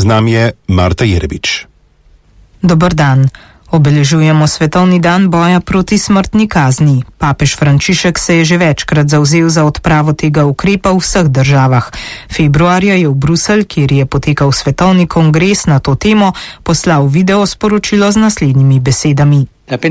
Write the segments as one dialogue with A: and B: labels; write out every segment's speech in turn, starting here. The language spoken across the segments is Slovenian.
A: nami je Marta Jerebič.
B: Dober dan. Obeležujemo Svetovni dan boja proti smrtni kazni. Papež Frančišek se je že večkrat zavzel za odpravo tega ukrepa v vseh državah. Februarja je v Bruselj, kjer je potekal svetovni kongres na to temo, poslal video sporočilo z naslednjimi besedami.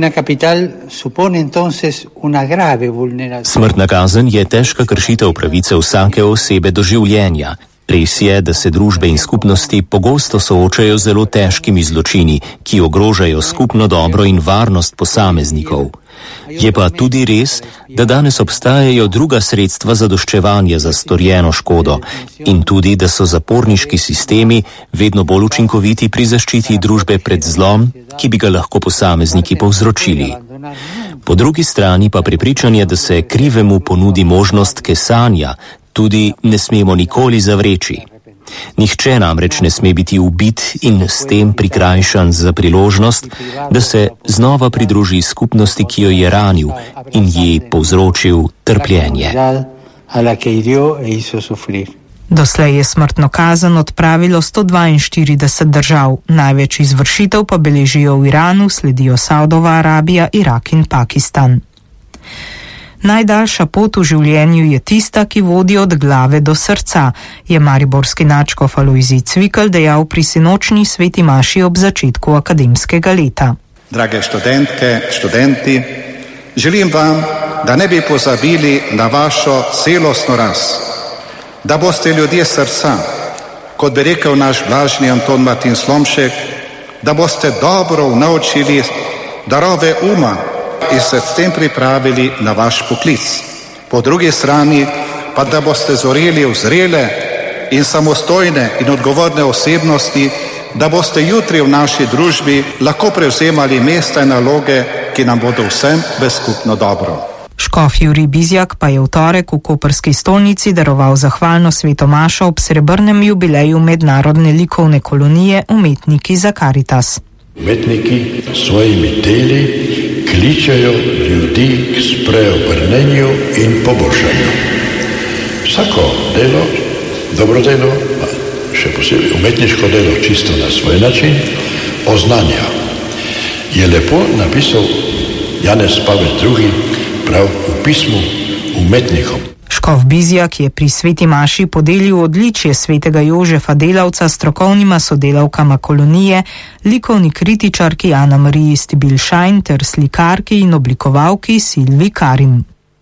C: Smrtna kazen je težka kršitev pravice vsake osebe do življenja. Res je, da se družbe in skupnosti pogosto soočajo z zelo težkimi zločini, ki ogrožajo skupno dobro in varnost posameznikov. Je pa tudi res, da danes obstajajo druga sredstva zadoščevanja za storjeno škodo in tudi, da so zaporniški sistemi vedno bolj učinkoviti pri zaščiti družbe pred zlom, ki bi ga lahko posamezniki povzročili. Po drugi strani pa prepričanje, da se krivemu ponudi možnost kesanja, tudi ne smemo nikoli zavreči. Nihče namreč ne sme biti ubit in s tem prikrajšan za priložnost, da se znova pridruži skupnosti, ki jo je ranil in ji povzročil trpljenje.
B: Doslej je smrtno kazen odpravilo 142 držav, največ izvršitev pa beležijo v Iranu, sledijo Saudova Arabija, Irak in Pakistan. Najdaljša pot v življenju je tista, ki vodi od glave do srca, je mariborski nadškof Alojzij Cvikl dejal pri sinočnji sveti maši ob začetku akademskega leta.
D: Drage študentke, študenti, želim vam, da ne bi pozabili na vašo celostno rast, da boste ljudje srca, kot bi rekel naš blažni Anton Martin Slomšek, da boste dobro naučili darove uma in se s tem pripravili na vaš poklic. Po drugi strani pa da boste zoreli v zrele in samostojne in odgovorne osebnosti, da boste jutri v naši družbi lahko prevzemali mesta in naloge, ki nam bodo vsem v skupno dobro.
B: Škof Jurij Bizjak pa je v torek v koprski stolnici daroval zahvalno sveto mašo ob srebrnem jubileju mednarodne likovne kolonije Umetniki za Karitas.
E: Umetniki svojimi deli kličejo ljudi k spreobrnenju in poboljšanju. Vsako delo, dobro delo, pa še posebej umetniško delo čisto na svoj način, oznanja. Je lepo napisal Janez Pavel II. Prav v pismu umetnikom.
B: Škof Bizjak je pri sveti maši podelil odličje svetega Jožefa Delavca strokovnima sodelavkama kolonije, likovni kritičarki Ana Mariji Stibilšajn ter slikarki in oblikovalki Silvi Karim.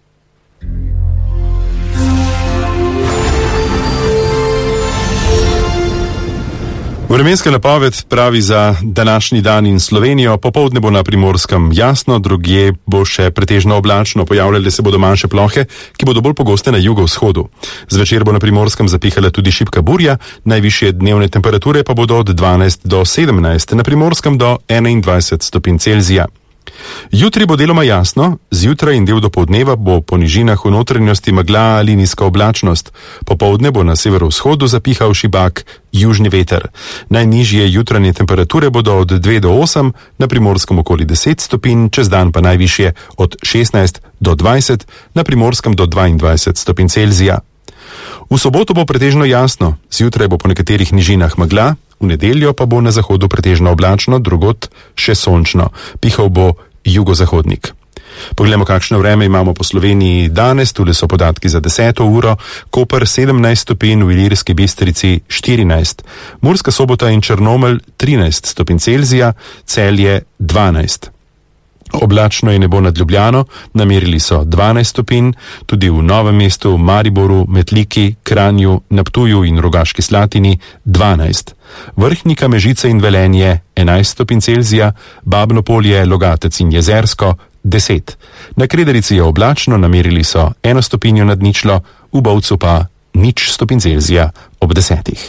A: Vremenska napoved pravi za današnji dan in Slovenijo. Popoldne bo na Primorskem jasno, drugje bo še pretežno oblačno, pojavljale se bodo manjše plohe, ki bodo bolj pogoste na jugovzhodu. Zvečer bo na Primorskem zapihala tudi šibka burja, najvišje dnevne temperature pa bodo od 12 do 17, na Primorskem do 21 stopinj Celzija. Jutri bo deloma jasno, zjutraj in del dopoldneva bo po nižinah v notranjosti megla ali nizka oblačnost. Popoldne bo na severovzhodu zapihal šibak južni veter. Najnižje jutranje temperature bodo od 2 do 8, na Primorskem okoli 10 stopinj, čez dan pa najvišje od 16 do 20, na Primorskem do 22 stopinj Celzija. V soboto bo pretežno jasno, zjutraj bo po nekaterih nižinah megla, v nedeljo pa bo na zahodu pretežno oblačno, drugod še sončno. Pihal bo jugozahodnik. Poglejmo, kakšno vreme imamo po Sloveniji danes. Tule so podatki za 10. uro. Koper 17 stopinj, v Ilirski Bistrici 14. Murska Sobota in Črnomelj 13 stopinj Celzija, Celje 12. Oblačno je nebo nad Ljubljano, namerili so 12 stopinj, tudi v Novem mestu, Mariboru, Metliki, Kranju, na Ptuju in Rogaški Slatini 12. Vrhnika, Mežica in Velenje 11 stopinj Celzija, Babno Polje, Logatec in Jezersko 10. Na Krederici je oblačno, namerili so 1 stopinjo nad ničlo, v Bovcu pa 0 stopinj Celzija ob 10.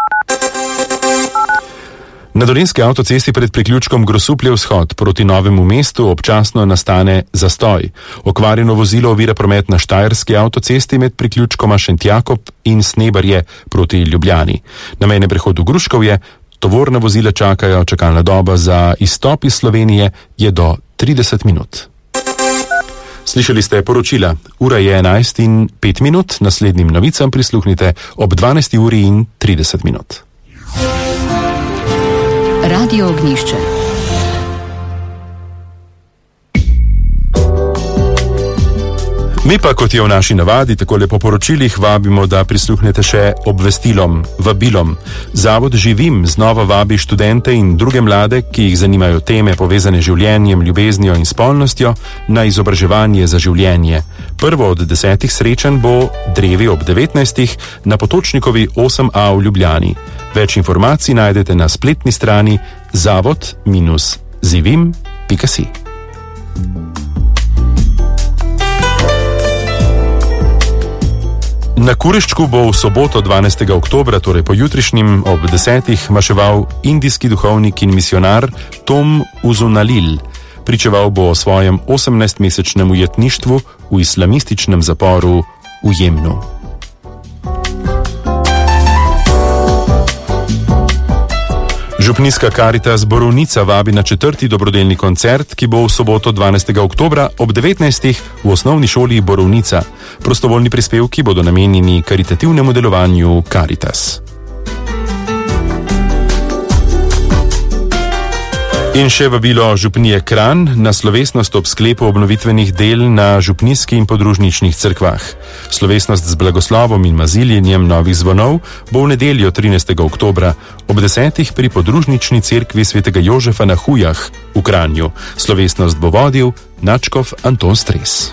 A: Na Dolenjski avtocesti pred priključkom Grosuplje vzhod proti Novemu mestu občasno nastane zastoj. Okvarjeno vozilo ovira promet na Štajerski avtocesti med priključkoma Šentjakob in Snebarje proti Ljubljani. Na mejnem prehodu Gruškovje tovorna vozila čakajo, čakalna doba za izstop iz Slovenije je do 30 minut. Slišali ste poročila. Ura je 11:05, naslednjim novicam prisluhnite ob 12:30.
F: Radio Ognjišče.
A: Mi pa, kot je v naši navadi, takole po poročilih vabimo, da prisluhnete še obvestilom, vabilom. Zavod Živim znova vabi študente in druge mlade, ki jih zanimajo teme povezane z življenjem, ljubeznijo in spolnostjo, na izobraževanje za življenje. Prvo od 10 srečanj bo drevi ob 19. na Potočnikovi 8a v Ljubljani. Več informacij najdete na spletni strani zavod-zivim.si. Na Kuriščku bo v soboto 12. oktobra, torej pojutrišnjim ob 10. maševal indijski duhovnik in misionar Tom Uzunalil. Pričeval bo o svojem 18-mesečnem ujetništvu v islamističnem zaporu v Jemnu. Župnijska Karitas Borovnica vabi na 4. dobrodelni koncert, ki bo v soboto 12. oktobra ob 19. v osnovni šoli Borovnica. Prostovoljni prispevki bodo namenjeni karitativnemu delovanju Karitas. In še vabilo župnije Kranj na slovesnost ob sklepu obnovitvenih del na župnijski in podružničnih cerkvah. Slovesnost z blagoslovom in maziljenjem novih zvonov bo v nedeljo 13. oktobra ob 10. pri podružnični cerkvi svetega Jožefa na Hujah v Kranju. Slovesnost bo vodil nadškof Anton Stres.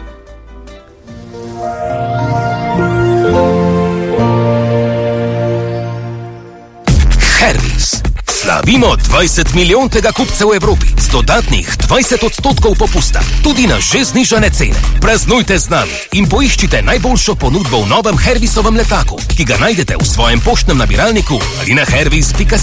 G: Harris. Slavimo 20 milijontega kupca v Evropi z dodatnih 20% popusta, tudi na že znižane cene. Praznujte z nami in poiščite najboljšo ponudbo v novem Harrisovem letaku, ki ga najdete v svojem poštnem nabiralniku ali na harris.si.